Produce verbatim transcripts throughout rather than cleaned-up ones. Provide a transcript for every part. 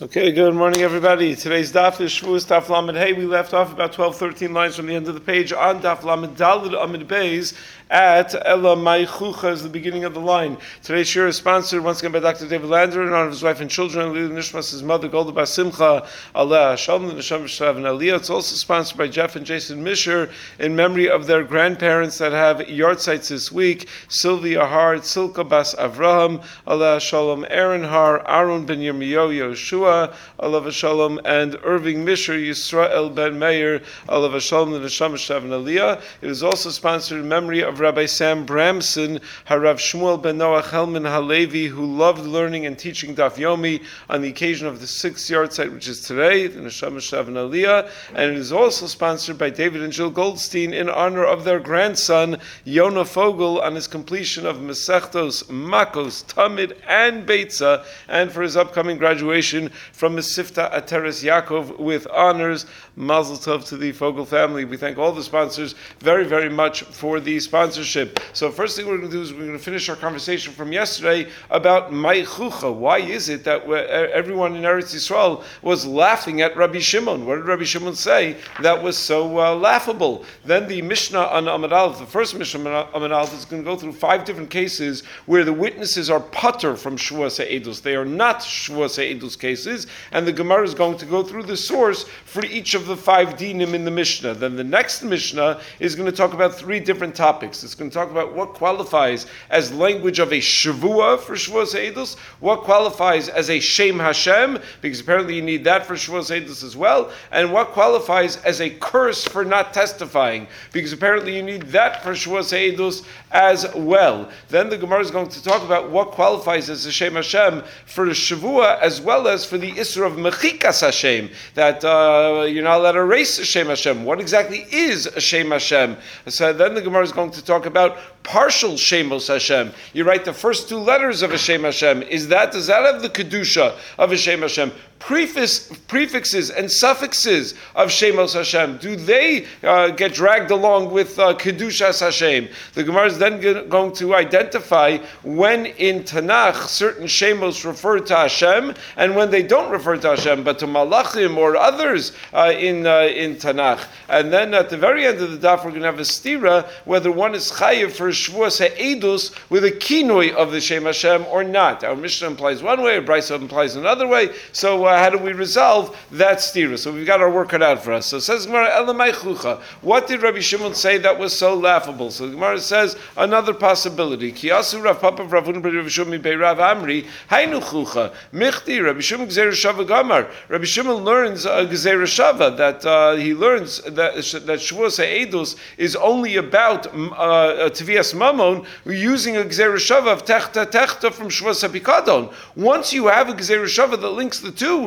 Okay, good morning, everybody. Today's daf is Shavuos Daf Lamed Hey. We left off about twelve, thirteen lines from the end of the page on Daf Lamed Daled Amid Beis at Ella Mai Chucha is the beginning of the line. Today's shir is sponsored once again by Doctor David Lander in honor of his wife and children, Lili Nishmas, his mother, Golda Bas Simcha, Allah Shalom, the Neshama Shrav and Aliyah. It's also sponsored by Jeff and Jason Misher in memory of their grandparents that have yard sites this week, Sylvia Hart, Silka Bas Avraham, Allah Shalom, Aaron Har, Aaron Ben Yirmiyahu, Yoshua, Allah Shalom, and Irving Misher, Yisrael Ben Meir, Allah Shalom, the Neshama Shrav and Aliyah. It is also sponsored in memory of Rabbi Sam Bramson, Harav Shmuel Ben Noach Helman Halevi, who loved learning and teaching Daf Yomi on the occasion of the sixth yard site, which is today, the Neshama Shrav and Aliyah. And it is also sponsored by David and Jill Goldstein in honor of their grandson, Yonah Fogel, on his completion of Masechtos, Makos, Tamid, and Beitza, and for his upcoming graduation from Mesifta Ateres Yaakov with honors. Mazel Tov to the Fogel family. We thank all the sponsors very, very much for the sponsorship. So first thing we're going to do is we're going to finish our conversation from yesterday about Mai Chucha. Why is it that everyone in Eretz Yisrael was laughing at Rabbi Shimon? What did Rabbi Shimon say that was so uh, laughable? Then the Mishnah on Amud Aleph, the first Mishnah on Amud Aleph, is going to go through five different cases where the witnesses are patur from Shvuas HaEdus. They are not Shvuas HaEdus cases, and the Gemara is going to go through the source for each of the five dinim in the Mishnah. Then the next Mishnah is going to talk about three different topics. It's going to talk about what qualifies as language of a Shavua for Shavuos HaEdus, what qualifies as a Shem Hashem, because apparently you need that for Shavuos HaEdus as well, and what qualifies as a curse for not testifying, because apparently you need that for Shavuos HaEdus as well. Then the Gemara is going to talk about what qualifies as a Shem Hashem for the Shavua as well as for the Isra of Mechikas Hashem, that uh, you're not allowed to erase a Shem Hashem. What exactly is a Shem Hashem? So then the Gemara is going to talk about partial Shemos Hashem. You write the first two letters of a Shem Hashem. Is that, does that have the Kedusha of a Shem Hashem? Prefix, prefixes and suffixes of Shemos Hashem, do they uh, get dragged along with uh, Kedushas Hashem? The Gemara is then g- going to identify when in Tanakh certain Shemos refer to Hashem and when they don't refer to Hashem, but to Malachim or others uh, in uh, in Tanakh. And then at the very end of the daf, we're going to have a stira whether one is chayiv for Shavuos HaEdus with a kinoi of the Shem Hashem or not. Our Mishnah implies one way, our Brisa implies another way. So uh, how do we resolve that stira? So we've got our work cut out for us. So it says Gemara, Elamai Chucha. What did Rabbi Shimon say that was so laughable? So the Gemara says another possibility. Kiyasu Rav Papa Rav Huna Rabbi Shimon Bei Rav Amri Hainu Chucha Michti Rabbi Shimon Gzeir Shava Gamar. Rabbi Shimon learns uh, Gzeir Shava that uh, he learns that that Shavuos HaEdus is only about uh, Tvias Mamon using a Gzeir Shava of Techta Techta from Shavuos HaPikadon. Once you have a Gzeir Shava that links the two,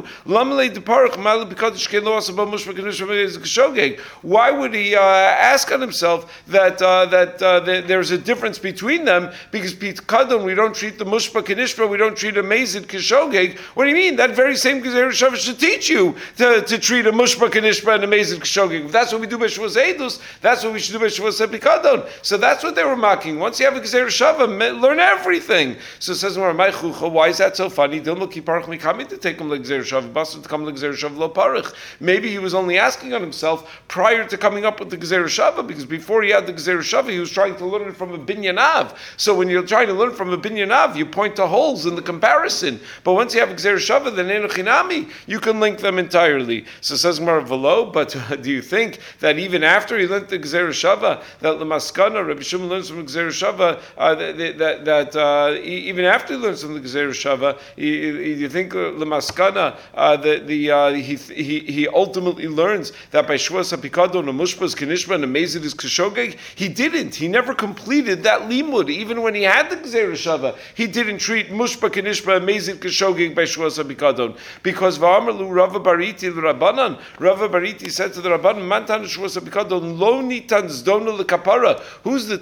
why would he uh, ask on himself that uh, that uh, th- there's a difference between them? Because Pikadon, we don't treat the Mushpa Kanishpa, we don't treat a Mazid Kishogeg. What do you mean? That very same Gzeir Shava should teach you to, to treat a Mushpa Kanishpa and a Mazid Kishogeg. If that's what we do by Shavuos HaEdus, that's what we should do by Shavuos HaPikadon. So that's what they were mocking. Once you have a Gzeir Shava, learn everything. So it says, why is that so funny? To take him like Gzeir Shava, to come like Gzeir Shava lo parich. Maybe he was only asking on himself prior to coming up with the Gzeir Shava, because before he had the Gzeir Shava, he was trying to learn it from a binyanav. So when you're trying to learn from a binyanav, you point to holes in the comparison. But once you have a Gzeir Shava, then enochinami, you can link them entirely. So it says Gemara v'lo, but do you think that even after he learned the Gzeir Shava, that Lamaskana, Rabbi Shimon learns from the Gzeir Shava, uh, that, that, that uh, even after he learns from the Gzeir Shava, you, you think Lamaskana, uh, the, the, uh, he, he, he ultimately learns that by Shavuos HaPikadon, a Mushpas Kanishba, and a Mazid is Kishogeg? He didn't. He never completed that limud. Even when he had the Gzeir Shava, he didn't treat Mushpa Kanishba and Mazid Kishogeg by Shavuos HaPikadon. Because Va'amarlu Rava Bariti l'Rabbanan, Rava Bariti said to the Rabbanan, Mantan Shavuos HaPikadon, Lo nitan zdona l'kapara. Who's the Tana that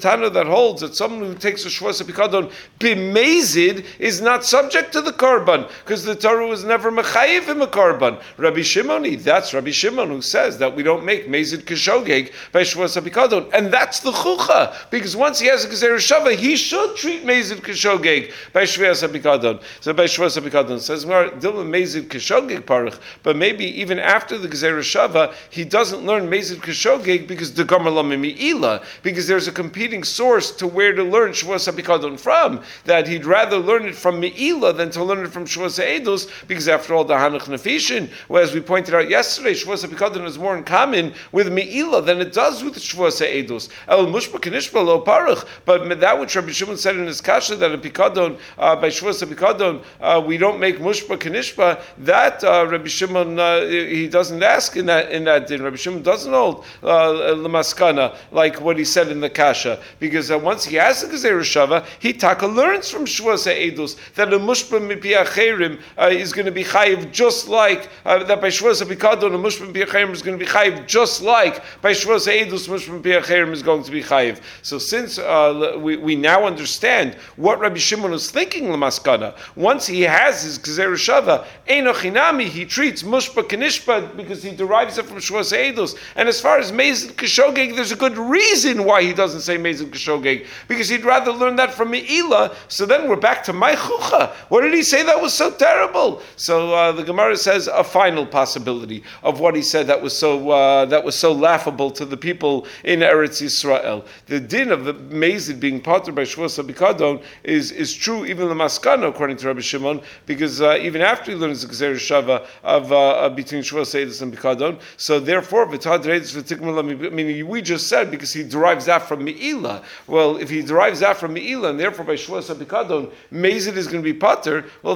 that holds that someone who takes a Shvuas HaPikadon b'mezid is not subject to the Korban, because the Torah was never mechayiv him a Korban. Rabbi Shimoni, that's Rabbi Shimon who says that we don't make mezid keshogeg by Shvuas HaPikadon, and that's the chucha, because once he has a Gezer Shava, he should treat mezid keshogeg by Shvuas HaPikadon. So by Shvuas HaPikadon says more Dilma mezid keshogeg parich, but maybe even after the Gezer Shava, he doesn't learn mezid keshogeg because the Gomer Lam Mi'ila, because there's a competing source to where to learn Shvuas HaPikadon from, that he'd rather learn it from Me'ila than to learn it from Shvuas HaEdus, because after all, the Hanach Nefishin, well, as we pointed out yesterday, Shvuas HaPikadon is more in common with Me'ila than it does with Shvuas HaEdus. El Mushba Kanishba Lo Parach, but that which Rabbi Shimon said in his Kasha, that a Pikadon, uh, by Shvuas HaPikadon, uh, we don't make Mushba Kanishba, that uh, Rabbi Shimon, uh, he doesn't ask in that in that din. Rabbi Shimon doesn't hold uh, Lamaskana, like what he said in the Kasha, because uh, once he has the Gezer Shava, he taka learns from Shvuas HaEdus that a Mushba Mipi Acherim uh, is going to be chayiv just like uh, that by Shvuas HaPikadon, a Mushba Mipi Acherim is going to be chayiv just like by Shvuas HaEdus, Mushba Mipi Acherim is going to be chayiv. So since uh, we, we now understand what Rabbi Shimon was thinking, Lamaskana, once he has his Gezer Shava, Eino Chinami, he treats Mushba Kanishba because he derives it from Shvuas HaEdus. And as far as Mezid Keshogeg, there's a good reason why he doesn't say Mezid Keshogeg, because he'd rather learn that from Me'ila. So then we're back to my chucha. What did he say that was so terrible? So uh, the Gemara says a final possibility of what he said that was so uh, that was so laughable to the people in Eretz Yisrael. The din of the Mezid being parted by Shvuas HaPikadon is is true even the Maskana, according to Rabbi Shimon, because uh, even after he learns the Gezer Shava of uh, between Shvuas HaEdus and Pikadon, so therefore meaning we just said because he derives that from Me'ila. Well, if he derives that from Me'ila, and therefore by Shvuas HaPikadon, Mezid is going to be pater, well,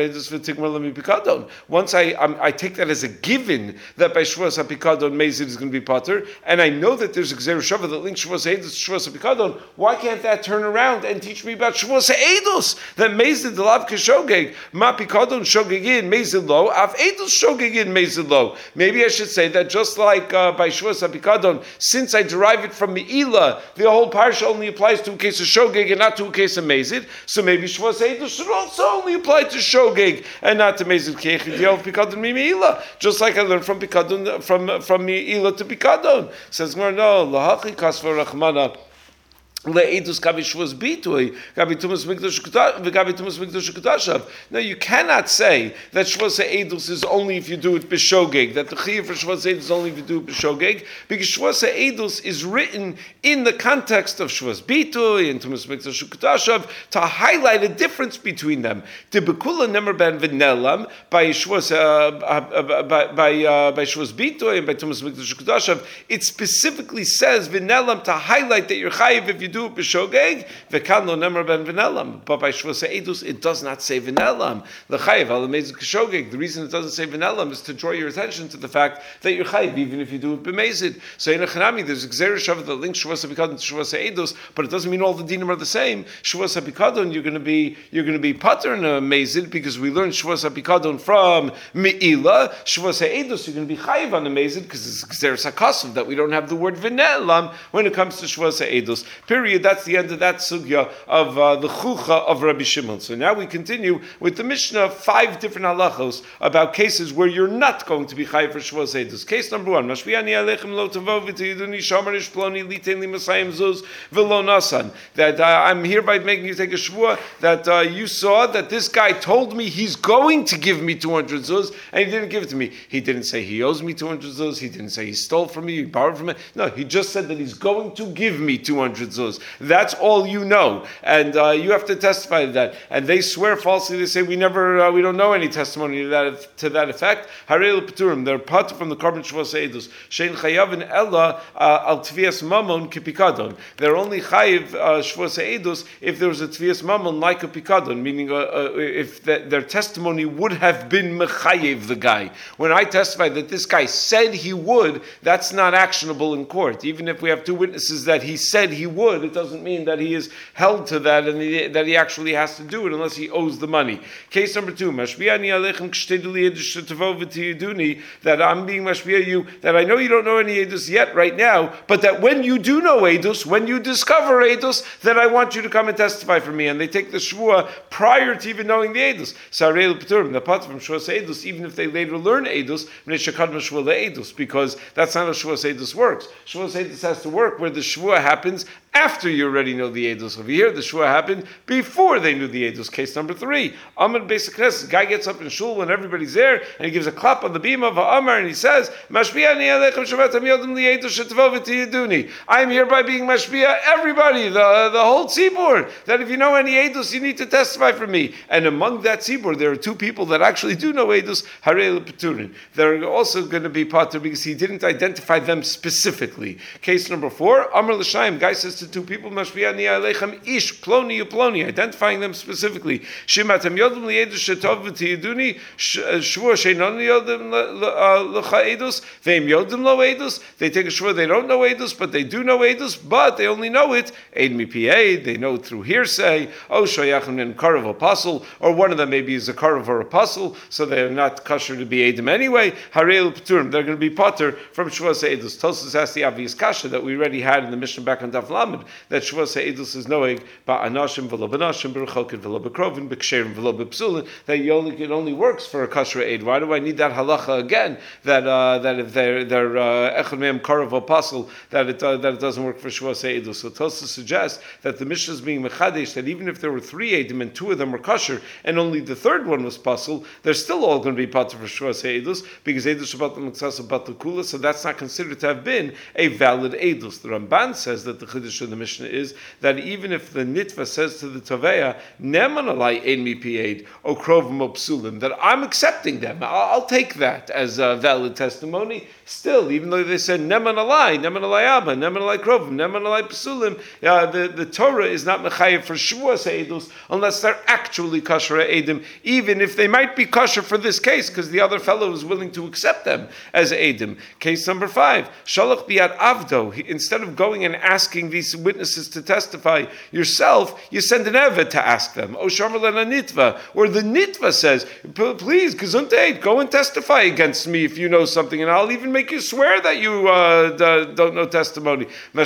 once I um, I take that as a given that by Shvuas HaPikadon, Mezid is going to be pater, and I know that there's a Gezer Shava that links Shvuas HaEdus to Shvuas HaPikadon, why can't that turn around and teach me about Shvuas HaEdus? That Mezid Delav Keshogeg, Ma Pikadon Shogegin, Mezid Lo, Av Edus Shogegin, Mezid Lo. Maybe I should say that just like uh, by Shvuas HaPikadon, since I derive it from Me'ila, the whole parsha only applies to a case of Shogeg and not to a case of Mezid. So maybe Shvuas HaEdus should also only apply to Shogeg and not to Mezid. Pikadon Me'ila, just like I learned from Pikadon, from from Me'ila to Pikadon. Says no, lahachi kasva rachmana. Now you cannot say that Shvuas HaEdus is only if you do it b'shogeg, that the chiyuv for Shvuas HaEdus is only if you do it b'shogeg, because Shvuas HaEdus is written in the context of Shvuas Bituy and Tumas Mikdash Uktashav to highlight a difference between them. Tibekula nemer ben v'nelam by Shvuas by by uh, by Shvuas Bituy and by Tumas Mikdash Uktashav, it specifically says v'nelam to highlight that you're chayiv if you do it b'shogeg, v'kan lo nemer ben v'nelam. But by Shvuas HaEdus, it does not say v'nelam. The chayiv al mezid k'shogeg. The reason it doesn't say v'nelam is to draw your attention to the fact that you're chayiv even if you do it b'mezid. So in a chanami, there's a Gezer Shava that links Shvuas HaPikadon to Shvuas HaEdus, but it doesn't mean all the dinim are the same. Shvuas HaPikadon, you're going to be you're going to be pater in a mezid because we learned Shvuas HaPikadon from Me'ila. Shvuas HaEdus, you're going to be chayiv on the mezid because it's Gezer Sakasav that we don't have the word v'nelam when it comes to Shvuas HaEdus. Period. That's the end of that sugya of uh, the chucha of Rabbi Shimon. So now we continue with the Mishnah, five different halachos about cases where you're not going to be chayiv for Shvuas HaEdus. Case number one, Mashviani alechem lo tavo v'tiyiduni shomer ish ploni liten li masayim zuz v'lo nasan. That uh, I'm hereby making you take a shvua that uh, you saw that this guy told me he's going to give me two hundred zuz and he didn't give it to me. He didn't say he owes me two hundred zuz. He didn't say he stole from me, he borrowed from me. No, he just said that he's going to give me two hundred zuz. That's all you know, and uh, you have to testify to that. And they swear falsely. They say we never, uh, we don't know any testimony to that to that effect. Harei l'peturim. They're part from the carbon Shvuas HaEdus. Shein chayavin ella al tvias mamon kipikadon. They're only chayiv uh, Shvuas HaEdus if there was a tvias mamon like a pikadon, meaning uh, uh, if the, their testimony would have been mechayiv the guy. When I testify that this guy said he would, that's not actionable in court. Even if we have two witnesses that he said he would. it, it doesn't mean that he is held to that and he, that he actually has to do it unless he owes the money. Case number two, Mashbiani Alechem Kshteduli Edus Shetavovati Yuduni, that I'm being Mashbiah you, that I know you don't know any Edus yet right now, but that when you do know Edus, when you discover Edus, then I want you to come and testify for me. And they take the Shvua prior to even knowing the Edus. Sarei L'Peturim, the part from Shvua Edus, even if they later learn Edus, because that's not how Shvua Edus works. Shvua Edus has to work where the Shvua happens after you already know the Edus. Over here, the Shvua happened before they knew the Edus. Case number three. Amar Beis HaKnesses. Guy gets up in shul when everybody's there, and he gives a clap on the beam of Amar, and he says, Mashbiani Alechem Shavatam Yodim Li'edus Shetvovati Yiduni. I am hereby being Mashbiah everybody, the, the whole tzibur, that if you know any Edus, you need to testify for me. And among that tzibur, there are two people that actually do know Edus, Harei L'Peturin. They're also going to be patur because he didn't identify them specifically. Case number four. Amar L'Shaim. Guy says to two people, Mashbiani Alechem Ish Ploni Uploni, identifying them specifically. Shimatam Yodim Li'edus Shetovati Yiduni, Shvua Sheinon Yodim L'cha Edus, Veim Yodim Lo Edus. They take a shvua, they don't know Edus, but they do know Edus, but they only know it Eid Mipi'ed, they know it through hearsay. Oh, Shoyachim and Karav apostle, or one of them maybe is a Karav or apostle, so they are not kosher to be Edim anyway. Harei L'Peturim, they're going to be patur from Shvua Edus. Tosfos asked the obvious kasha that we already had in the Mishnah back on Daf Lamed, that Shvua Edus is knowing Ba'anashim v'lo b'nashim, b'rechokin v'lo b'krovin, b'ksherim v'lo b'psulin, that you only, it only works for a kosher aid. Why do I need that halacha again? That uh, that if they're they're echad me'em Karav apostle, that it uh, that it doesn't work for Shvua Edus. So Tosfos suggests that the Mishnah is being mechadesh, that even if there were three Eidim and two of them were kosher, and only the third one was pasul, they're still all going to be patur for Shvua Edus, because Edus Shabbat L'Miksasa Batul Kula, so that's not considered to have been a valid Edus. The Ramban says that the Chiddush of the Mishnah is that even if the Nitva says to the Taveya, Neman alai ein mi pi'ed, o krovim o psulim, that I'm accepting them, I'll, I'll take that as a valid testimony, still, even though they said Neman alai, Neman alai Abba, Neman alai krovim, Neman alai psulim, uh, the, the Torah is not mechayev for Shvua Edus unless they're actually kosher Eidim, even if they might be kosher for this case, because the other fellow is willing to accept them as Eidim. Case number five, Shalach biad avdo, he, instead of going and asking these witnesses to testify yourself, you send an Evet to ask them. O Sharmalan Nitva, or the Nitva says, please, Gesundheit, go and testify against me if you know something, and I'll even make you swear that you uh, d- don't know testimony. Lo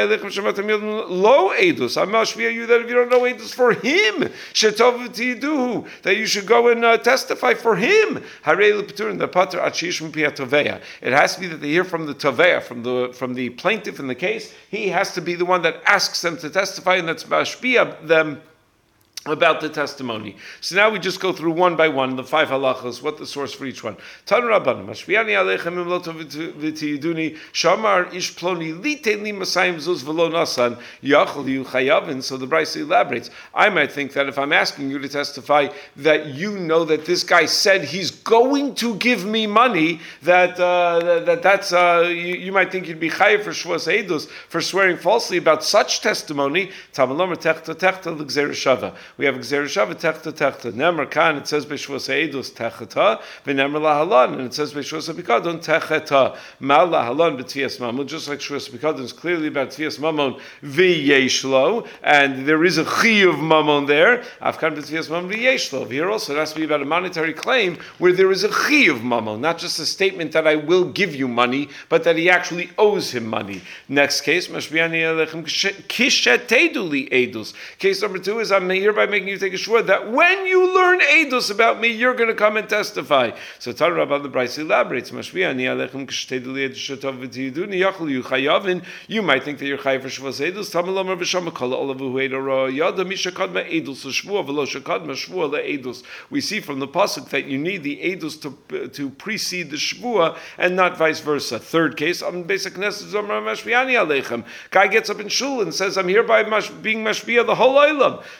Edus, I'm mashpia you that if you don't know Edus for him, Shetov that you should go and uh, testify for him. Harei L'Peturim, the patur achish m'pia Toveya. It has to be that they hear from the Toveya, from the from the plaintiff in the case. He has to be the one that asks them to testify, and that's mashpia them about the testimony. So now we just go through one by one, the five halachas, what the source for each one. Tan Rabban, Mashviani Alechem Imloto V'tiyiduni, Shamar Ish Ploni Lite Li Masayim Zuz V'lo Nasan, Yachol Yu Chayavin. So the Brisa elaborates, I might think that if I'm asking you to testify that you know that this guy said he's going to give me money, that uh, that that's, uh, you, you might think you'd be chayav for Shvua Edus, for swearing falsely about such testimony. Tamalomer Techta Techta L'Gzera Shava. We have Gzera Shava Techta Techta. Nemer Kan, it says B'Shvua Edus Techeta, V'Nemer Lahalan, and it says B'Shvua Bikadon Techeta. Mal Lahalan B'Tfias Mamon, just like Shvua Bikadon is clearly about Tfias Mamon V'Yeshlo, and there is a Chi of Mamon there. Afkan B'Tfias Mamon V'Yeshlo. Here also it has to be about a monetary claim where there is a Chi of Mamon, not just a statement that I will give you money, but that he actually owes him money. Next case, Mashbiani Alechem Kisheteduli Edus. Case number two is I'm hereby making you take a shvua that when you learn Edus about me, you're going to come and testify. So Tar Rabban the Brisa elaborates, Mashbiani Alechem Kisheteduli Edus Shetov V'tiyiduni Yachol Yu Chayavin. You might think that you're chayav for Shvua Edus. Tamalomar V'Shama Kol Olavu Heidor Yada Misha Kadma Edus Shvua V'Lo Shekadma Shvua LeEdus. We see from the pasuk that you need the Edus to to precede the Shvua and not vice versa. Third case, on basic Knesset Zomar Mashbiani Alechem. Guy gets up in shul and says, I'm hereby mash, being mashbiya the whole olam. So Mashmu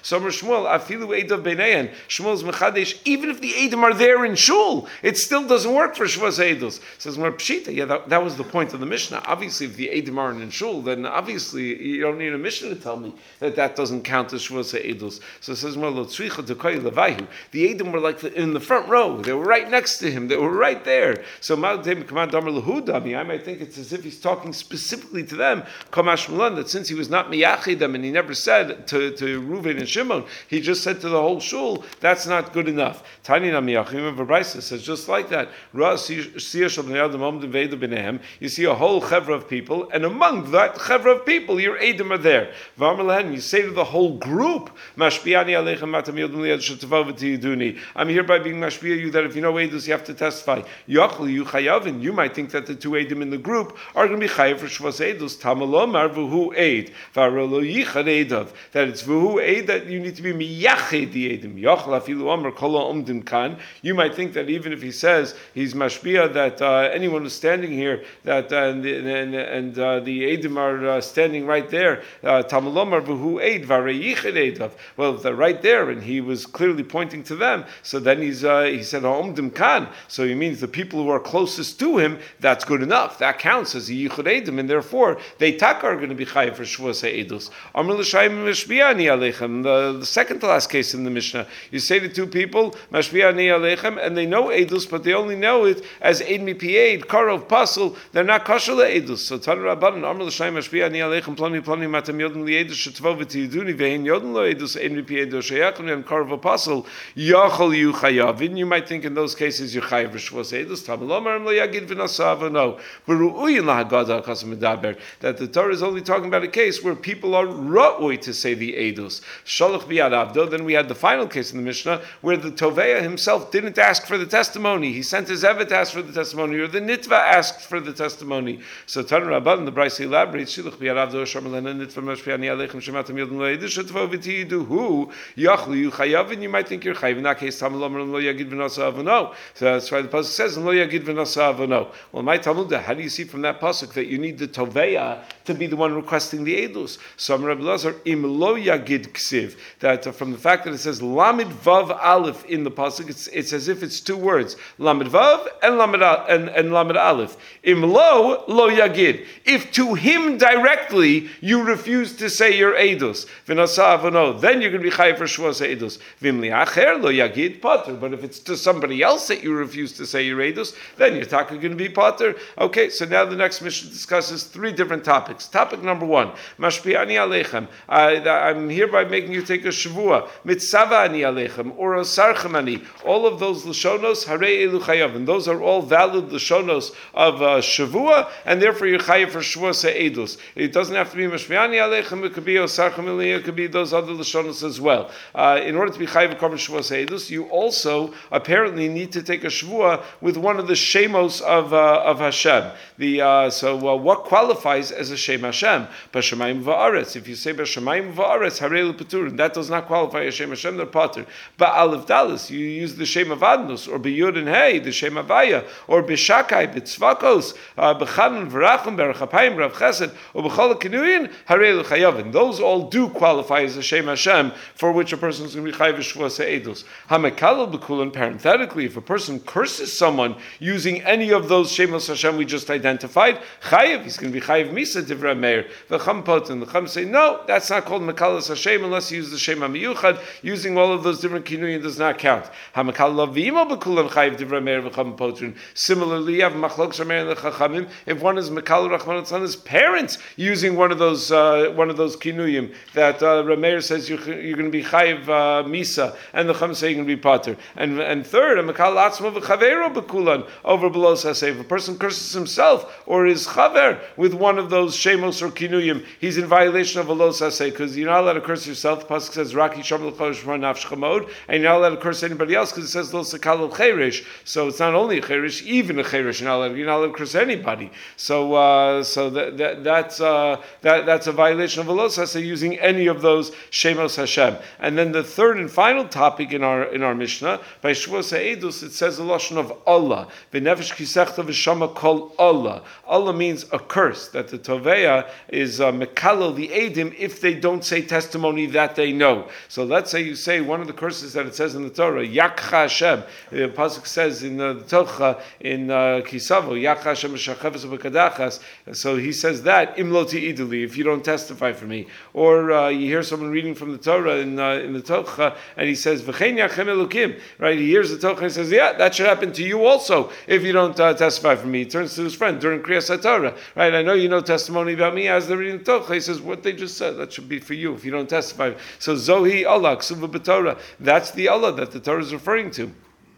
Shmuel, afilu edav beinein. Shmuel's mechadesh. Even if the edim are there in shul, it still doesn't work for shvus edus. Says more pshita. Yeah, that, that was the point of the Mishnah. Obviously, if the edim aren't in shul, then obviously you don't need a Mishnah to tell me that that doesn't count as shvus edus. So it says more lo tzricha dekoy levayu. The edim were like the, in the front row. They were right next to him. They were right there. So I might think it's as if he's talking specifically to them. Kamash Mulan, that since he was not miyachid them and he never said to, to Reuven and Shimon, he just said to the whole shul, that's not good enough. Tani na miyachim of Abraisa says just like that. You see a whole chevra of people, and among that chevra of people, your edim are there. You say to the whole group, I'm hereby being mashpia you that if you know edus, you have to testify. Yachli you chayavin. You might think that the two edim in the group are going to be chayav for shvus edus. Tamalomar v'hu eid v'arolo yichad edav. That it's v'hu eid that you need to be miyached the edim. Yachla afilu amar kol umdim kan. You might think that even if he says he's mashpia, that uh, anyone who's standing here, that uh, and and, and uh, the edim are uh, standing right there. Tamalomar v'hu eid v'arei yichad edav. Well, if they're right there, and he was clearly pointing to them, so then he's uh, he said umdim kan. So he means the people who are closest to him. That's good enough. That counts as a yichud edim, and therefore they taka are going to be chayiv for shvus edus. Amr l'shayim mashbiani aleichem. The second to last case in the Mishnah, you say to two people mashbiani aleichem, and they know edus, but they only know it as eid mipi eid, karov pasul. They're not kosher edus. So Tanu Rabbanan Amr l'shayim mashbiani aleichem plani plani matam yodin liedus shetvov v'tiyiduni vehin yodin lo edus eid mipi eid oshayachim and karov pasul yachol yu chayavin. You might think in those cases you're chayiv for shvus edus. Tamalomar lo yagid v'nasav no. That the Torah is only talking about a case where people are ra'oi to say the edus. Shalach biyad avdo. Then we had the final case in the Mishnah where the Toveya himself didn't ask for the testimony. He sent his Evet to ask for the testimony, or the Nitva asked for the testimony. So Tanu Rabban, the Brisa elaborates, Shalach biyad avdo sharmalena nitva mashpiani aleichem shematam yodin lo edus shetvo v'tiyidu hu yachlu yu chayavin. You might think you're chayav. In that case, Tamalomar lo yagid v'nasav no. So that's why the pasuk says lo yagid v'nasav no. Well, my Talmud, how do you see from that pasuk that you need the Toveya to be the one requesting the edus? So Rabbi Lazar im lo yagid ksiv, that uh, from the fact that it says lamid vav aleph in the pasuk, it's, it's as if it's two words, lamid vav and lamid and, and lamid aleph. Im lo lo yagid. If to him directly you refuse to say your edus, v'nasa avano, then you're going to be chayav for shvus edus. Vim liacher lo yagid pater. But if it's to somebody else that you refuse to say your edus, then you're talking going to be pater. Okay, so now the next Mishnah discusses three different topics. Topic number one, mashpiani aleichem. I'm hereby making you take a shavua. Mitzava ani aleichem or osarchem ani. All of those lashonos harei elu chayav, and those are all valid lashonos of uh, shavua, and therefore you're chayav for shavua se'edus. It doesn't have to be mashpiani aleichem. It could be osarchem ani. It could be those other lashonos as well. Uh, in order to be chayav for shavua se'edus, you also apparently need to take a shavua with one of the shemos of uh, of Hashem. The uh, so uh, what qualifies as a Shem Hashem? B'Shamayim va'aretz. If you say B'Shamayim va'aretz, harei l'peturin, that does not qualify as Shem Hashem. They're pater. Ba'alef dalis, you use the Shem of Adnus, or B'Yud and Hey, the Shem Avaya, or B'Shakai, B'Tzvakos, B'Chanan v'Rachum, B'Rachapayim, Rav Chesed, or B'Chol Kinuyin, harei l'chayavin. Those all do qualify as a Shem Hashem, for which a person is going to be chayav shvua se'edus. Hamekalel b'kulan. Parenthetically, if a person curses someone using any of those Shemos Hashem we just identified, chayiv, he's going to be chayiv misa divrei meir. The Chum poten, the Chum say, no, that's not called mekalas Hashem unless you use the Shem HaMiyuchad. Using all of those different kinuyim does not count. Hamekalel v'imo b'kulan chayiv divrei meir v'chum poten. Similarly, you have machlok shamer and the Chachamim. If one is mekal Rachman Tzana's parents using one of those uh, one of those kinuyim that uh, Rameir says you're, you're going to be chayiv uh, misa, and the Chum say you're going to be pater. And and third, a mekal atzma v'chavero b'kulan over below saseh. If a person curses himself or his chaver with one of those shemos or kinuyim, he's in violation of a lo saseh, because you're not allowed to curse yourself. The pasuk says raki sham l'chosh nafsh chamod, and you're not allowed to curse anybody else because it says lo sakal l'cheresh. So it's not only a cheresh, even a cheresh. You're not allowed, you're not allowed to curse anybody. So uh, so that, that that's uh, that that's a violation of a lo saseh using any of those shemos Hashem. And then the third and final topic in our in our Mishnah, by Shvua Se'edus, it says a lashon of Allah. V'nefesh kisechta v'shama kol Allah. Allah means a curse, that the Toveya is uh, mekalel the Edim if they don't say testimony that they know. go. So let's say you say one of the curses that it says in the Torah, Yakcha Hashem. The pasuk says in uh, the Torah in uh, Kisavo, Yakcha Hashem Shachevas B'Kadachas. So he says that Imloti Iduli, if you don't testify for me. Or uh, you hear someone reading from the Torah in uh, in the Torah, and he says V'chein Yachem Elokim. Right? He hears the Torah and he says, yeah, that should happen to you also if you don't uh, testify for me. He turns to his friend during Kriyas HaTorah. Right? I know you know testimony about me as they're reading the Torah. He says, what they just said, that should be for you if you don't testify. So Zohi Allah, Ksuva B'Torah. That's the Allah that the Torah is referring to.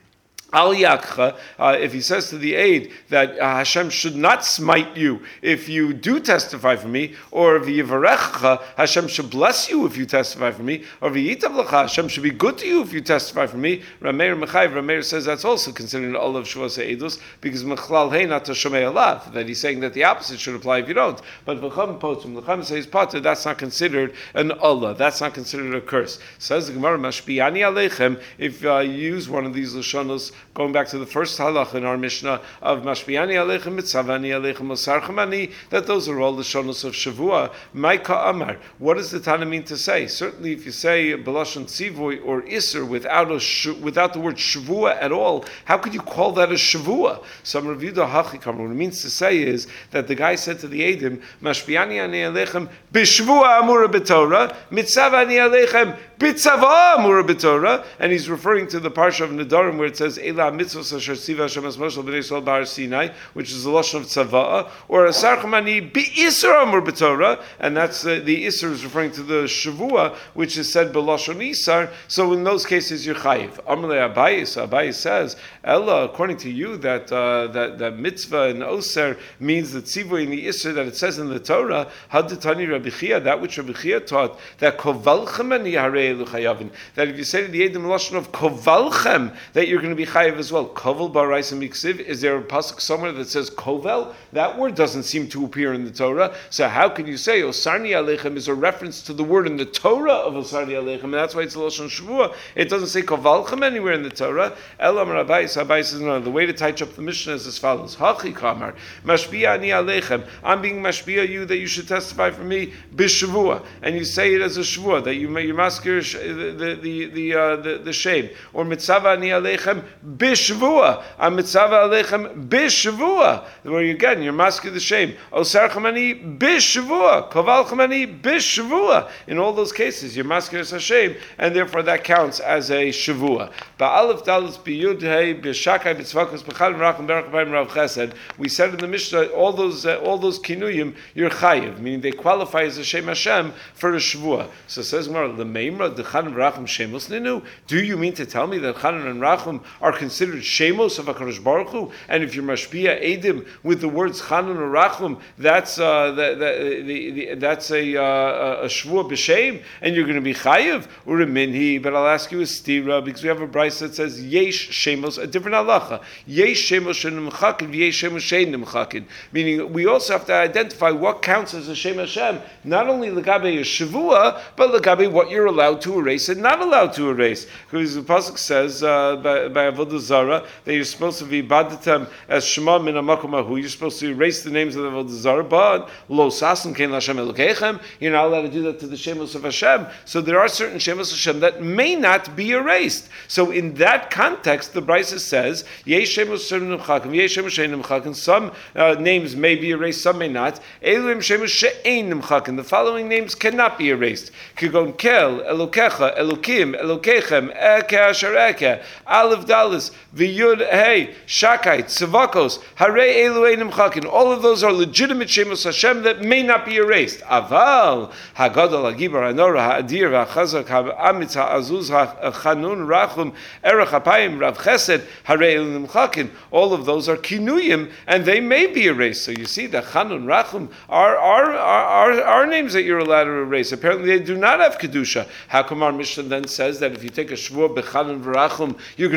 Al Yakcha, uh, if he says to the aide that uh, Hashem should not smite you if you do testify for me, or V'yivarechcha, Hashem should bless you if you testify for me, or V'yitav L'cha, Hashem should be good to you if you testify for me. Rameir Mechayiv, Rameir says that's also considered an Allah of Shavos Eidus, because Mechlal Hey not to Shomei Alav, that he's saying that the opposite should apply if you don't. But V'cham Potum, L'cham says Pater, that's not considered an Allah, that's not considered a curse. Says the Gemara, Mashpiyani Aleichem, if uh, you use one of these Lashonos, going back to the first halach in our Mishnah of Mashpiyani Aleichem, Mitzavani Aleichem, Osarchamani, that those are all the shonos of Shavua. Maika Amar, what does the Tana mean to say? Certainly if you say Belashon Tzivoy or Isser without a sh- without the word Shavua at all, how could you call that a Shavua? Some Ravuda Hachikam, what it means to say is that the guy said to the Eidim, Mashpiyani Aleichem, Bishvua Amura B'Torah, Mitzavani Aleichem, Bitzava Amura B'Torah, and he's referring to the Parsha of Nedarim where it says, Eila Mitzvos Asher Tziva Hashem Es Moshe B'nei Yisrael B'Har Sinai, which is the lashon of tzava'a, or Asar Chamani B'Isur Amur B'Torah, and that's uh, the Isur is referring to the Shavua, which is said B'Lashon Isar. So in those cases you're chayiv. Amalei Abaye, so Abaye says, Ella, according to you, that uh, that that mitzvah and oser means the tzivui and the Isur that it says in the Torah. Haditani Rabbi Chia, that which Rabbi Chia taught, that kovalchem ani harei elu chayavin. That if you say to the Eidim lashon of kovalchem, that you're going to be chayiv as well. Kovel baraisa miksiv. Is there a pasuk somewhere that says kovel? That word doesn't seem to appear in the Torah. So how can you say osarni aleichem is a reference to the word in the Torah of osarni aleichem, and that's why it's a lashon shvua. It doesn't say kovalchem anywhere in the Torah. Elam Rabbi Sabai says no. The way to touch up the Mishnah is as follows: Hachi kamar mashpia ani aleichem. I'm being mashpia you that you should testify for me b'shavua, and you say it as a shvua that you may you masker the the the uh, the, the shame, or mitzava ani aleichem b'shavua. I'm mitzava aleichem b'shavua, where you again you're masker the shame. Osar chamani b'shavua, koval chamani b'shavua. In all those cases, you're masker as a shame, and therefore that counts as a shavua. Ba'alef dalos b'yud hey b'shakai b'tzvakas b'chal racham berach b'ayim rav chesed. We said in the Mishnah all those uh, all those kinuyim you're chayiv, meaning they qualify as a shem Hashem for a shvua. So it says more the meimra the chan racham shemos ninu. Do you mean to tell me that chan and racham are considered shemos of HaKadosh Baruch Hu? And if you're mashpia edim with the words chan and racham, that's uh, the, the, the, the, that's a uh, a shvua b'shem, and you're going to be chayiv or a minhi. But I'll ask you a stira because we have a brayso that says yesh shemos, a different halacha. Yesh shemos shenemchakin, yesh shemos shenemchakin. Meaning we also have to identify what counts as a shem Hashem, not only legabe a shavua, but legabe what you're allowed to erase and not allowed to erase. Because the pasuk says uh, by, by avodah zara that you're supposed to be badatem as shema min hamakom hahu. You're supposed to erase the names of the avodah zara, but lo sasim kein Hashem elokechem. You're not allowed to do that to the shemos of Hashem. So there are certain shemos of Hashem that may not be erased. So in that context, the Brisa says yesh shemos shenemchakim, yesh shemos shenemchakim. Some uh, names may be erased, some may not. Elim shemos she'ein nemchakim. The following names cannot be erased. Kigon kel, elokecha, elokim, elokechem, eke asher eke, aleph dalis, v'yud hey, shakait, tzavakos, harei elu ein nemchakim. All of those are legitimate shemos Hashem that may not be erased. Aval hagadol hagibar hanora ha'adir ha'chazak ha'amitz ha'azuz ha'chanun rachum erech ha'payim rav chesed harei elu nemchakim. All of those are kinuyim, and they may be erased. So you see that Chanun, Rachum are, are, are, are, are names that you're allowed to erase. Apparently they do not have Kedusha. How come our Mishnah then says that if you take a Shvua b'Chanun v'Rachum, you're going to be Chayiv?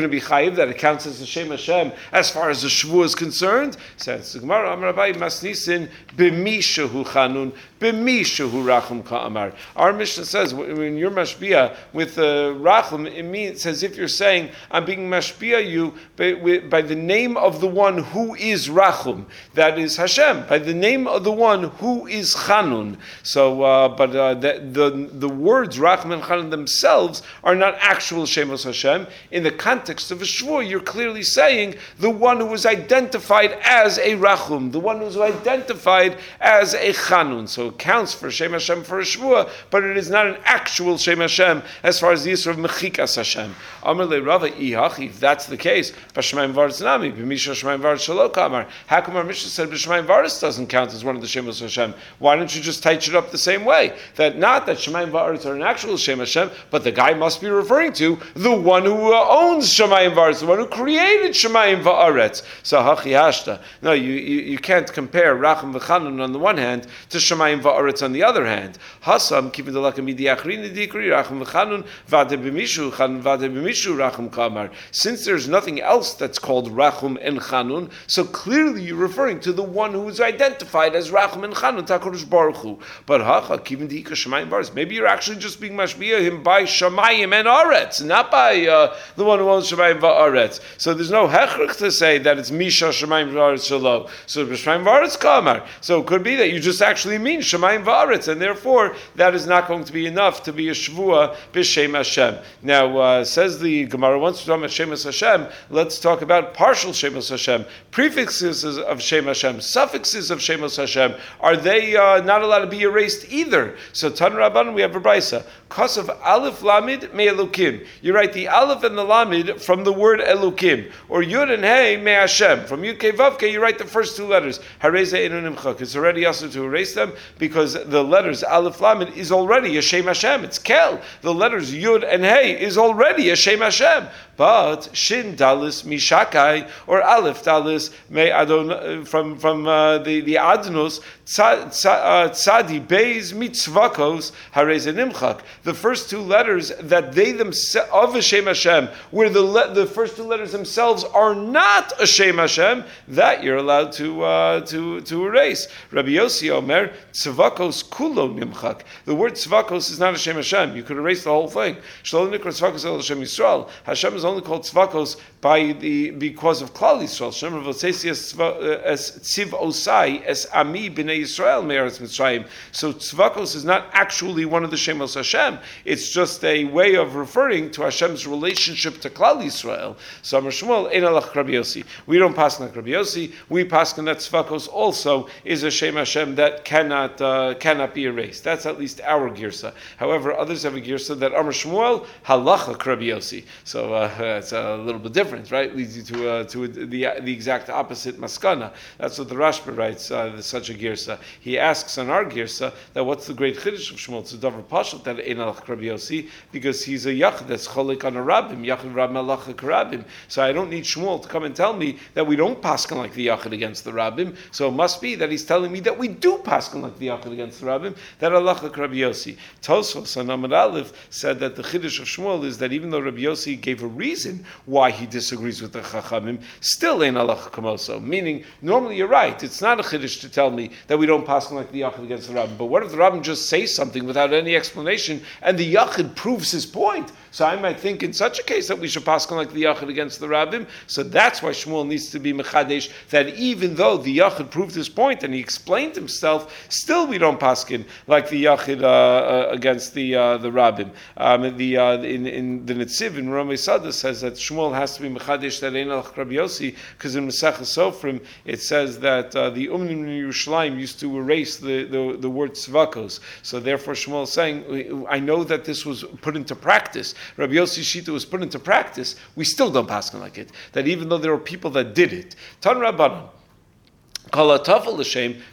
chayiv, that it counts as a Shem Hashem as far as the Shvuah is concerned? Says the Gemara, Amar Abaye, Masnisin b'mishahu chanun, b'mishahu rachum ka'amar. Our Mishnah says when you're mashbia with uh, rachum, it means as if you're saying I'm being mashbia you by, by the name of the one who is rachum, that is Hashem, by the name of the one who is chanun. So, uh, but uh, the, the the words rachum and chanun themselves are not actual Shemos Hashem. In the context of a shvuah, you're clearly saying the one who was identified as a rachum, the one who was identified as a chanun. So it counts for Shem Hashem for a shvuah, but it is not an actual Shem Hashem as far as the Yisra of Mechikas Hashem. Amar le Rava ihach, if that's the case, B'Shemaim Varetz nami, B'misha Shemaim Varetz shelo kamar. How come our Mishnah said B'Shemaim Varetz doesn't count as one of the Shemos Hashem? Why don't you just teach it up the same way? That not that Shemaim Varetz are an actual Shem Hashem, but the guy must be referring to the one who uh, owns Shemayim Varetz, the one who created Shemayim Varetz. So hachi hashta. No, you, you, you can't compare Rachum v'Chanun on the one hand to Shemayim Varetz on the other hand. Hasam kivin delaka midi achrin dikri Rachum v'Chanun v'ade b'mishu Chanun v'ade b'mishu Rachum kamar. Since there's nothing else that's called Rachum and Chanun, so clearly you're referring to the one who is identified as Rachum and Chanun, Takodesh Baruch Hu. But hacha kivin dika Shemayim Varetz. Maybe you're actually just being mashbiah him by Shemayim and Aretz, not by uh, the one who owns Shemayim Va'aretz. So there's no hechrich to say that it's Misha Shemayim Va'aretz Shalom. So Shemayim Va'aretz Kamar. So it could be that you just actually mean Shemayim Va'aretz, and therefore that is not going to be enough to be a Shvuah B'Shem Hashem. Now, uh, says the Gemara, once we're talking about Shemus Hashem, let's talk about partial Shemus Hashem. Prefixes of Shem Hashem, suffixes of Shemus Hashem, are they uh, not allowed to be erased either? So Tan Rabban, we have a brisa. Cause of Aleph Lamid Me Elokim. You write the Aleph and the Lamid from the word Elokim, or Yud and Hey Me Hashem. From Yud Kei Vav Kei, you write the first two letters. Hareze Einu Nimchak. It's already also to erase them because the letters Aleph Lamid is already a Shem Hashem. It's Kel. The letters Yud and Hey is already a Shem Hashem. But Shin Dalis Mishakai or Aleph Dalis Me Adon from from uh, the the Adnos Tzadi Beis Mitzvakos Hareze Nimchak. The first two letters that they themselves of a Shem Hashem, where the le- the first two letters themselves are not a Shem Hashem, that you're allowed to uh, to to erase. Rabbi Yossi Omer Tzvakos Kulo Nimchak. The word Tzvakos is not a Shem Hashem. You could erase the whole thing. Shalom Nikra Tzvakos El Hashem Yisrael. Hashem is only called Tzvakos by the because of Klal Yisrael. Shem Ravosesi es Tziv Osai es Ami B'nei Yisrael Me'eretz Mitzrayim. So Tzvakos is not actually one of the Shemos Hashem. It's just a way of referring to Hashem's relationship to Klal Yisrael. So Amar Shmuel Ein Alach Rabbi Yossi. We don't pass like Rabbi Yossi. We pass that Tzvakos also is a Shem Hashem that cannot uh, cannot be erased. That's at least our girsa. However, others have a girsa that Amar Shmuel Halacha Rabbi Yossi. So uh, it's a little bit different, right? Leads you to uh, to the the exact opposite maskana. That's what the Rashba writes. Uh, such a girsa. He asks on our girsa that what's the great chiddush of Shmuel? It's a davar pashut that Ein Alach Rabbi Yossi because he's a yachid that's cholik on a rabbim, yachid rab malacha karabim. So I don't need Shmuel to come and tell me that we don't paskin like the yachid against the rabbim. So it must be that he's telling me that we do paskin like the yachid against the rabbim. That halacha Rabbi Yossi. Tosfos on Amud Aleph said that the chiddush of Shmuel is that even though Rabbi Yossi gave a reason why he disagrees with the chachamim, still ain't halacha kamoso. Meaning, normally you're right. It's not a chiddush to tell me that we don't paskin like the yachid against the rabbim. But what if the rabbim just say something without any explanation and the yachid proves his point? So I might think in such a case that we should paskin like the yachid against the rabbim. So that's why Shmuel needs to be mechadesh, that even though the yachid proved his point and he explained himself, still we don't paskin like the yachid uh, uh, against the uh, the rabbim. Um, the uh, in in the Netziv in Ramei Sada says that Shmuel has to be mechadesh that Ein Alach Rabbi Yossi, because in Masechah Sofrim it says that uh, the Umnim in Yerushalayim used to erase the, the, the word tzvakos. So therefore Shmuel is saying, I know that this was put into practice. Rabbi Yossi Shita was put into practice. We still don't paskin like it. That even though there are people that did it. Tan Rabbanan. Anything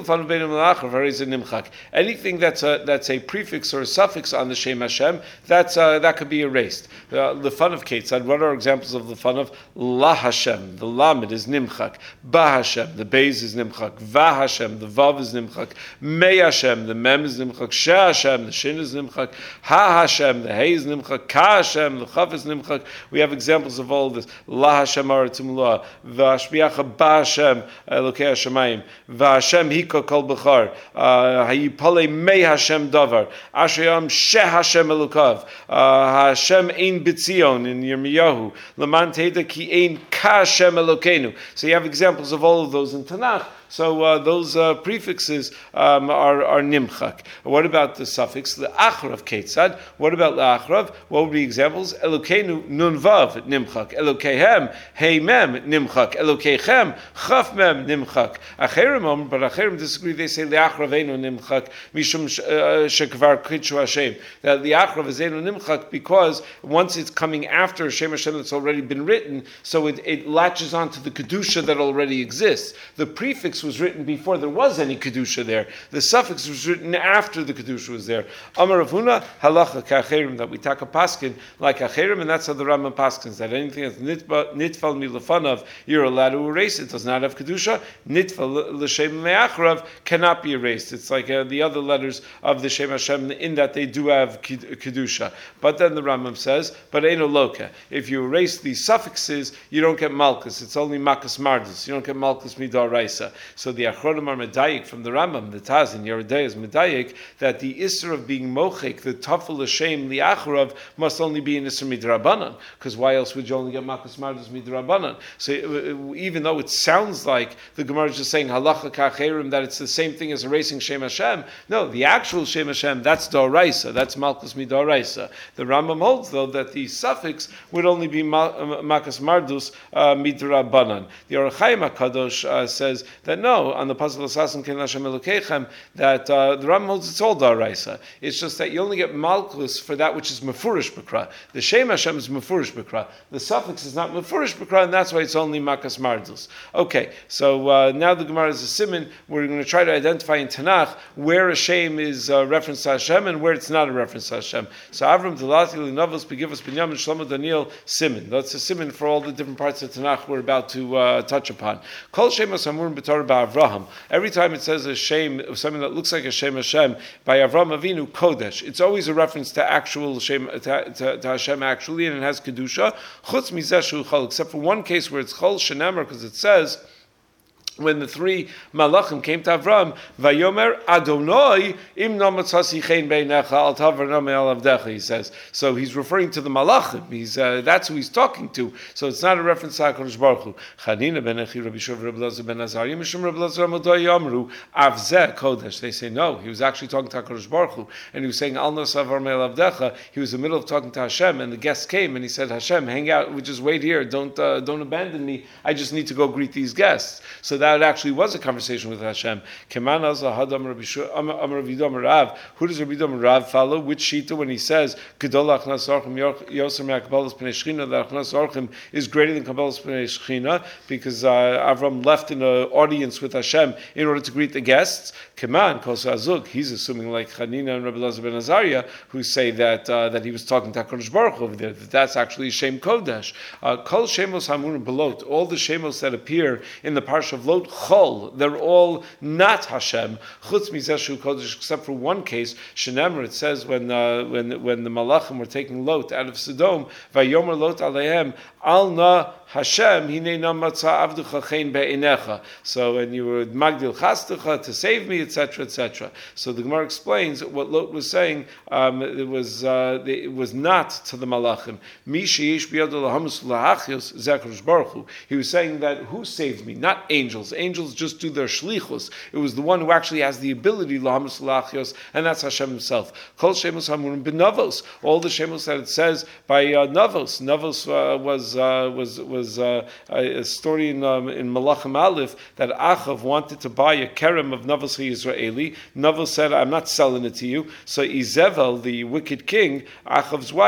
that's a, that's a prefix or a suffix on the Shem Hashem, that's, uh, that could be erased. Uh, the fun of Ketzad, what are examples of the fun of? La Hashem, the Lamed is Nimchak. Ba Hashem, the Beis is Nimchak. Va Hashem, the Vav is Nimchak. Me Hashem, the Mem is Nimchak. She Hashem, the Shin is Nimchak. Ha Hashem, the Hey is Nimchak. Ka Hashem, the Chav is Nimchak. We have examples of all of this. La Hashem Aratumullah. Va Shmiacha Ba Hashem, Elokei Hashemayim. Va Hashem Hiko Kol Bechar. Hayipale Me Hashem Davar. Ashrayam She Hashem Elokav. Hashem Ein Bitzion in Yirmiyahu. Laman Teda Ki Ein Ka Hashem Elokeinu. So you have examples of all of those in Tanakh. So uh, those uh, prefixes um, are, are nimchak. What about the suffix, the achrav ketzad? What about the achrav? What would be examples? Elokeinu nun vav nimchak. Elokehem hey mem nimchak. Elokeichem chaf mem nimchak. Acherim, but acherim disagree. They say the achrav einu nimchak mishum shekvar kitchu Hashem. That the achrav is einu nimchak because once it's coming after Shem Hashem that's already been written, so it, it latches onto the kedusha that already exists. The prefix was written before there was any kedusha there. The suffix was written after the kedusha was there. Amar Rav Huna halacha ka'acherim, that we take a paskin like acherim, and that's how the Rambam paskins, that anything that's nitfal milafanav you're allowed to erase. It does not have kedusha. Nitfal l'shem me'achrav cannot be erased. It's like uh, the other letters of the Shem Hashem in that they do have kedusha. But then the Rambam says, but eino loka. If you erase these suffixes, you don't get malchus. It's only makas mardus. You don't get malchus midaraisa. So the Achronim are medayik from the Rambam, the Taz in Yeridei is medayik, that the Isser of being mochik, the Tafel Hashem, the Achrav, must only be in Isser midrabanan, because why else would you only get Makas Mardus midrabanan? So uh, even though it sounds like the Gemara is just saying halacha ka'acherim, that it's the same thing as erasing Shem Hashem, no, the actual Shem Hashem, that's Doraisa, that's Malkus midoraisa. The Rambam holds, though, that the suffix would only be Makas Mardus uh, midrabanan. The Orach Chaim HaKadosh uh, says that no, on the pasuk l'sasem ken Hashem Elokeichem, that uh, the Rambam holds it's all daraisa. It's just that you only get malchus for that which is mefurish b'kra. The Shem Hashem is mefurish b'kra. The suffix is not mefurish b'kra, and that's why it's only makas mardus. Okay, so uh, now the Gemara is a siman. We're going to try to identify in Tanakh where a Shem is a reference to Hashem and where it's not a reference to Hashem. So Avram Delati Linavos Begivos Binyamin Shlomo Daniel siman. That's a siman for all the different parts of Tanakh we're about to uh, touch upon. Kol Shem Hasamurim b'Torah Avraham. Every time it says a Shem, something that looks like a Shem Hashem, by Avram Avinu, Kodesh, it's always a reference to actual Shem, to, to, to Hashem actually, and it has Kedusha, Chutz mizeh shu chol, except for one case where it's Chol Shenemar, because it says, when the three malachim came to Avram, Vayomer Adonai im namatzasi chen beinecha al tavar name al avdecha. He says, so he's referring to the malachim. He's uh, that's who he's talking to. So it's not a reference to Hakadosh Baruch Hu. Chanina ben Echi Rabbi Shov Rabbi Elazar ben Azariah Mishum Rabbi Elazar Amadai Yamru Avzeh Kodesh. They say no. He was actually talking to Hakadosh Baruch Hu, and he was saying Al nasavar me al avdecha. He was in the middle of talking to Hashem, and the guests came, and he said, Hashem, hang out. We just wait here. Don't uh, don't abandon me. I just need to go greet these guests. So that actually was a conversation with Hashem. Who does Rabbi Dom Rav follow? Which shita when he says Gedol Achnas Orchim Yoser Me'Kabbalas Pnei Shechina, that Achnas Orchim is greater than Kabbalas Pnei Shechina, because uh, Avram left in an audience with Hashem in order to greet the guests. Keman Kos Azug. He's assuming like Chanina and Rabbi Elazar ben Azariah, who say that uh, that he was talking to Hakadosh Baruch Hu over there. That that's actually Shem Kodesh. Kol Shemos Hamurim Belot. All the Shemos that appear in the parsha of Lot. They're all not Hashem. Chutz mizeh shu kodesh, except for one case. Shenemar, it says when uh, when when the Malachim were taking Lot out of Sodom, Vayomer Lot aleihem al na Hashem hinei na matzah avducha chen be'inecha. So when you were magdil chastucha to save me, et cetera, et cetera. So the Gemara explains what Lot was saying. Um, it was uh, it was not to the Malachim. Mi sheish biyado lahamus lahachios zekadosh baruch hu. He was saying that who saved me? Not angels. Angels just do their shlichus. It was the one who actually has the ability lahamus lahachios, and that's Hashem Himself. Kol shemos hamurim benavos. All the shemos that it says by uh, Navos. Navos uh, was uh, was was uh, a story in um, in Malachim Aleph that Achav wanted to buy a kerem of Navos Yisraeli. Navos said, "I'm not selling it to you." So Izevel, the wicked king, Achav's wife,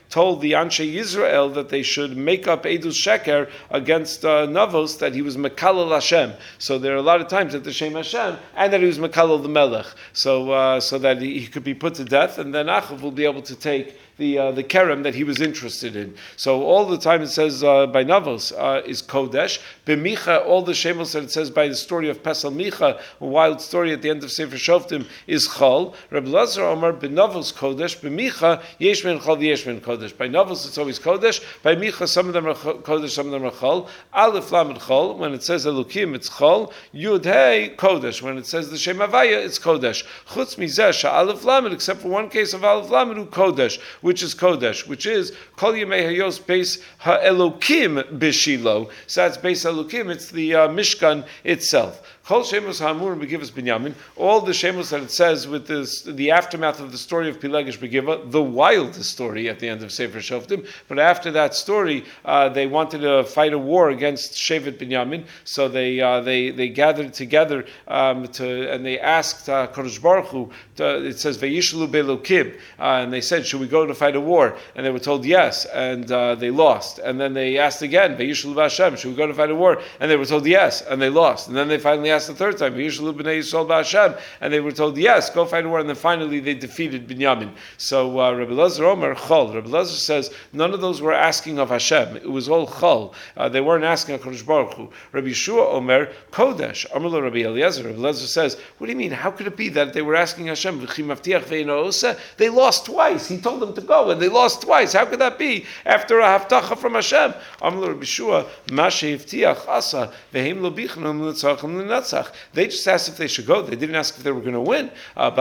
told the Anshe Israel that they should make up Edus Sheker against uh, Navos, that he was Mekalel Hashem. So there are a lot of times that the Shem Hashem, and that he was Mekalel the Melech, so uh, so that he, he could be put to death, and then Achav will be able to take the uh, the kerem that he was interested in. So all the time it says uh, by Navos uh, is Kodesh. B'micha, all the shemos that it says by the story of Pesel Micha, a wild story at the end of Sefer Shoftim, is Chol. Rabbi Lazar Omar, B'Navos Kodesh, B'micha, Yeshmin Chol, Yeshmin Kodesh. By Navos it's always Kodesh. By Micha, some of them are Kodesh, some of them are Chol. Aleph Lamed Chol, when it says Elukim, it's Chol. Yud Hey, Kodesh. When it says the Shem Havaya, it's Kodesh. Chutz Mizeh, Sha'alef Lamed, except for one case of Aleph Lamed, who Kodesh, which is Kodesh, which is Kol Yemei Hayos Beis HaElokim B'Shilo. So that's Beis Elokim, it's the uh, Mishkan itself. Kol Shemos HaAmur Begivas Binyamin, all the Shemos that it says with this, the aftermath of the story of Pilegesh Begiva, the wildest story at the end of Sefer Shoftim, but after that story, uh, they wanted to fight a war against Shevet Binyamin, so they uh, they they gathered together um, to, and they asked uh, Kodesh Baruch Hu, to, it says Vayishlu Belokim, uh, and they said, should we go to fight a war? And they were told yes, and uh, they lost. And then they asked again, Vayishlu B'Hashem, should we go to fight a war? And they were told yes, and they lost. And then they finally asked the third time, Vayishlu B'nei Yisrael B'Hashem, and they were told yes, go fight a war. And then finally they defeated Binyamin. So uh, Rabbi Lazar Omer Chol. Rabbi Lazar says none of those were asking of Hashem. It was all Chol. Uh, they weren't asking of Kodesh Baruch Hu. Rabbi Yeshua Omer Kodesh. Amar Rabbi Eliezer. Rabbi Lazar says, what do you mean? How could it be that they were asking Hashem? They lost twice. He told them to go, and they lost twice. How could that be after a haftacha from Hashem? Amar Rabbi Yeshua Mashe Hiftiach Asa Vehem Lo Bichnum L'Tzachim L'Natzach. They just asked if they should go. They didn't ask if they were going to win. Uh,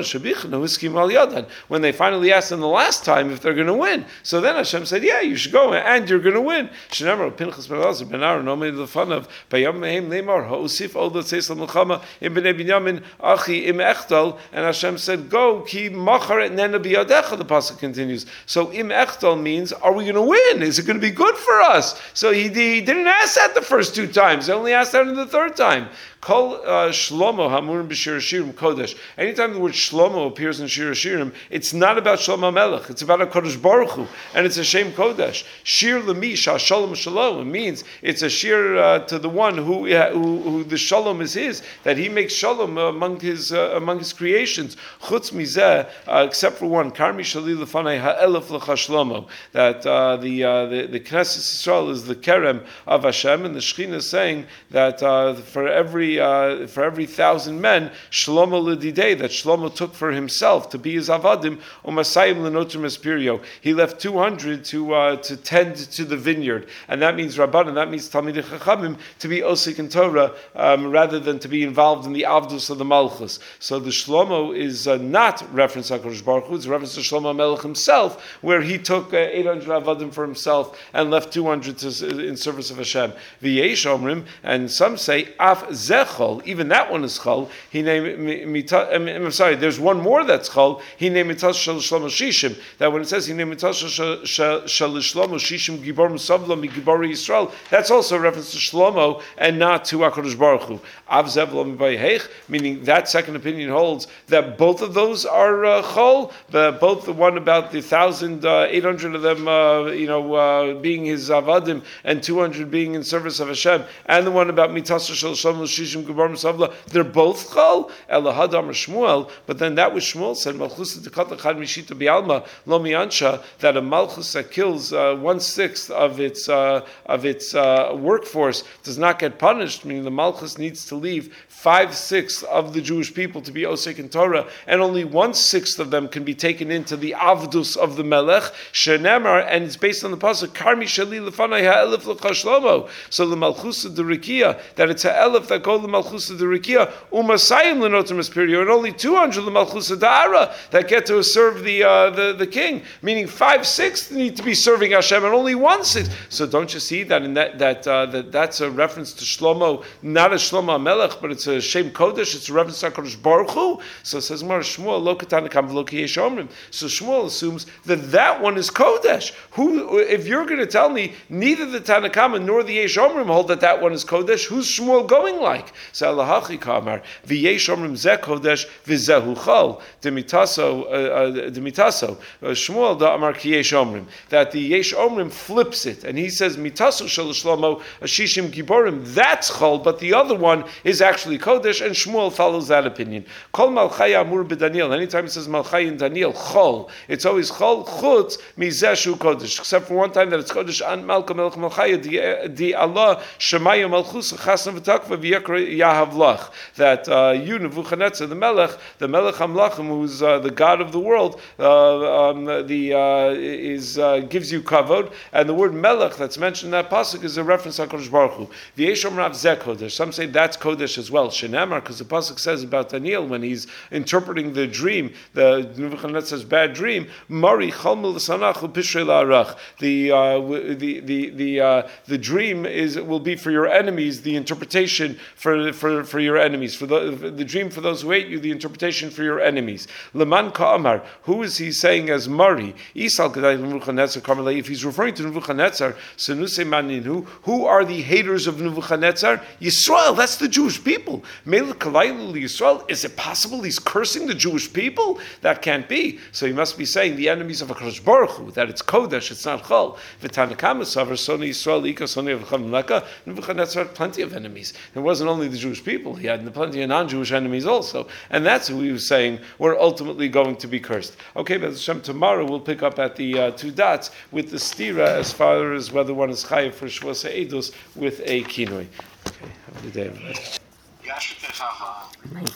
when they finally asked them the last time if they're going to win, so then Hashem said, "Yeah, you should go, and you're going to win." Pinchas ben Elazar ben Aaron, no the fun of Bayam Mehem Neimar Hosif Od Latzeis LaMilchama Im Bnei Binyamin Achi Im Echtal, and Hashem said, "Go, Ki Machar Nena Biyadecha." The pasuk continues. So Im Echtal means, are we going to win? Is it going to be good for us? So he, he didn't ask that the first two times. He only asked that in the third time. Kol Shlomo Hamurim B'Shir Hashirim Kodesh. Anytime the word Shlomo appears in Shir Hashirim, it's not about Shlomo Melech. It's about a Kodesh Baruch Hu, and it's a Shem Kodesh. Shir L'Mish HaShalom Shalom. It means it's a shir uh, to the one who, uh, who who the Shalom is his, that he makes Shalom among his uh, among his creations. Chutz Mizeh, uh, except for one, Karmi Shali L'Fanei Ha'elef L'Cha Shlomo. That uh, the, uh, the the Knesset Yisrael is the Kerem of Hashem, and the Shekhinah is saying that uh, for every Uh, for every thousand men, Shlomo L'Didei, that Shlomo took for himself to be his avadim, Umasayim L'Notim Espirio. He left two hundred to uh, to tend to the vineyard, and that means Rabbanan, that means Talmidei Chachamim, to be Osik in Torah um, rather than to be involved in the Avdus of the Malchus. So the Shlomo is uh, not reference to HaKadosh Baruch Hu, it's reference to Shlomo Melech himself, where he took uh, eight hundred avadim for himself and left two hundred to, in service of Hashem. V'yesh Omrim, and some say Af Zech. Even that one is chol. He named. I'm sorry. There's one more that's chol. He named mitas shel shlomo shishim. That when it says he named mitas shel shlomo shishim gibor musavla mi gibor Yisrael, that's also a reference to Shlomo and not to Hakadosh Baruch Hu. Av zevlo mibayheich, meaning that second opinion holds that both of those are uh, chol. The, both the one about the thousand uh, eight hundred of them, uh, you know, uh, being his avadim, and two hundred being in service of Hashem, and the one about mitas shel shlomo shishim. They're both chol. Elahadam or Shmuel, but then that was Shmuel said Malchus Dekata Chad Mishita Bialma Lo Miansha, that a Malchus that kills uh, one sixth of its uh, of its uh, workforce does not get punished. Meaning the Malchus needs to leave five sixths of the Jewish people to be Osek in Torah, and only one sixth of them can be taken into the Avdus of the Melech Shenemar, and it's based on the pasuk Karmi Shali Lefanai Ha'elef L'Cha Shlomo. So the Malchus of the Rikia, that it's Ha'elef that go the Malchus of the Rikia, Umasayim L'Notim Espirio, and only two hundred the Malchus of Da'ara that get to serve the, uh, the the king. Meaning five sixths need to be serving Hashem, and only one sixth. So don't you see that in that that uh, that that's a reference to Shlomo, not a Shlomo HaMelech, but it's a Shem Kodesh. It's a reference to HaKadosh Baruch Hu. So it says Mar Shmuel Lo Katanakam V'Lo Ki Yesh Omrim. So Shmuel assumes that that one is Kodesh. Who, if you're going to tell me neither the Tanakama nor the Yesh Omrim hold that that one is Kodesh, who's Shmuel going like? So Alahachi Kamar, v'Yesh Omrim zeh Kodesh, v'zehu Chol, demitaso, demitaso, Shmuel da Amar ki Yesh Omrim, that the Yesh Omrim flips it, and he says, mitaso shel Shlomo, ashishim giborim, that's Chol, but the other one is actually Kodesh, and Shmuel follows that opinion. Kol Malchai Amur b'Daniel, anytime it says Malchai in Daniel, Chol, it's always Chol, Chutz, mizeh shu Kodesh, except for one time that it's Kodesh, an Malka Melech Malchai, di Allah, Shemaya Malchus, Chasna v'Takva, v'Yekra Yahavlach, that uh, you, Nebuchadnezzar, the Melech, the Melech HaMlachim, who's uh, the God of the world, uh, um, the uh, is uh, gives you kavod, and the word Melech that's mentioned in that pasuk is a reference to HaKadosh Baruch Hu. V'Yesh Omrav zeh Kodesh. Some say that's Kodesh as well. Shenemar, because the pasuk says about Daniel when he's interpreting the dream, the Nebuchadnezzar's bad dream. Mari Chalmul Sanachu Pishrei La'arach. The uh, the the the uh, the dream is will be for your enemies. The interpretation for for for your enemies. For the the dream for those who hate you. The interpretation for your enemies. Leman Ka'amar. Who is he saying as Mari? Isal Kedai Nebuchadnezzar Karmelei. If he's referring to Nebuchadnezzar, Senuse Maninu. Who are the haters of Nebuchadnezzar? Yisrael. That's the Jewish people. Melech Kalaylu Yisrael. Is it possible he's cursing the Jewish people? That can't be. So he must be saying the enemies of HaKadosh Baruch Hu, that it's Kodesh, it's not Chol. V'tanakama savar Soni Yisrael Ika Soni Avchamleka. Nebuchadnezzar had plenty of enemies. It wasn't only the Jewish people; he had plenty of non-Jewish enemies also, and that's who he was saying were ultimately going to be cursed. Okay, but Hashem, tomorrow we'll pick up at the uh, two dots with the stira as far as whether one is chayav for Shvus Eidos with a kinui. Okay, have a good day, everybody.